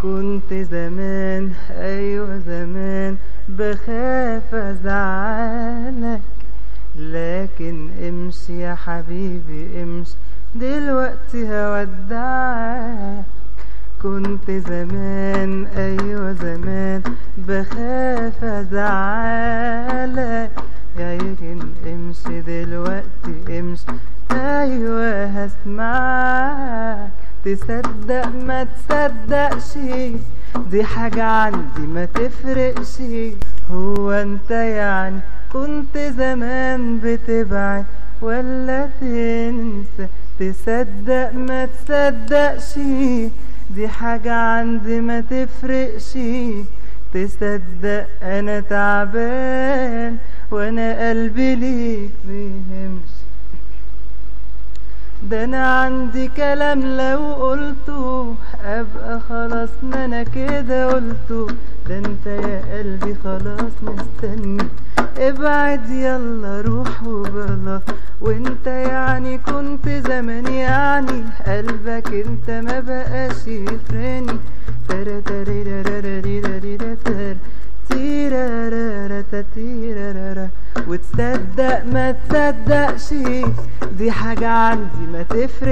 كنت زمان ايوه زمان بخاف ازعلك، لكن امشي يا حبيبي امشي دلوقتي هودعك. كنت زمان ايوه زمان بخاف ازعلك، لكن امشي دلوقتي امشي ايوه هسمعك. تصدق ما تصدقش دي حاجة عندي ما تفرقش، هو انت يعني كنت زمان بتبعد ولا تنسى؟ تصدق ما تصدقش دي حاجة عندي ما تفرقش. تصدق انا تعبان وانا قلبي ليك بيهمش، ده انا عندي كلام لو قلته ابقى خلاص ما انا كده قلته. ده انت يا قلبي خلاص مستني، ابعد يلا روح وبلاش. وانت يعني كنت زمان يعني قلبك انت ما بقاش يفرقني. ترى تيرارارا. وتصدق ما تصدقش دي حاجة عندي ما تفرق.